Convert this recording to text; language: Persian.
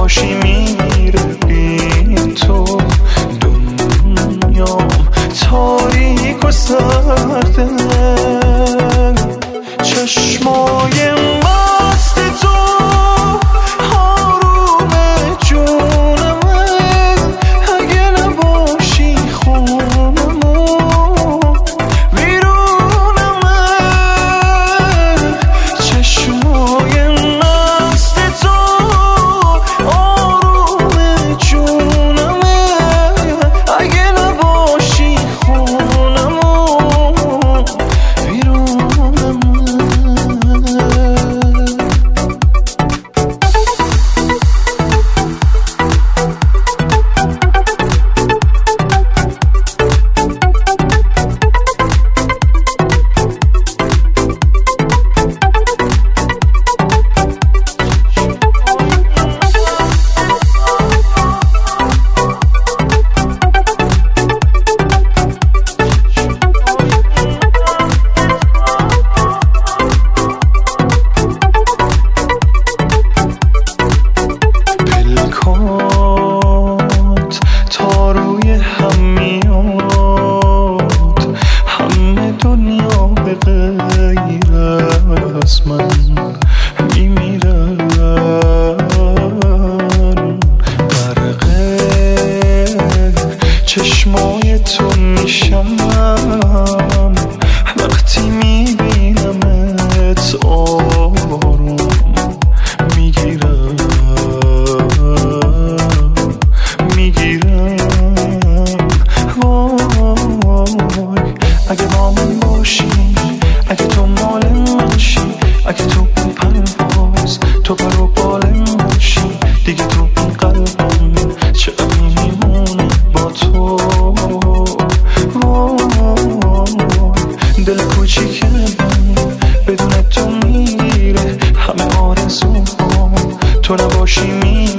نباشی میره بی تو دنیام تاریک و سرده چشمای مست تو آروم جونمه اگه نباشی خونمو ویرونمه چشمای مست تو آروم جونمه اگه نباشی خونمو ویرونمه تا روی هم میاد همه دنیا به غیر از من میمیرن غرقه چشمای تو میشم وقتی میبینمت آروم میگیرم اگه با من باشی اگه تو مال من باشی اگه تو اون پرواز تو پر و بال من باشی دیگه تو این قلبم چقدر میمونه با تو دل کوچیک من بدون تو میگیره همه آرزوها تو نباشی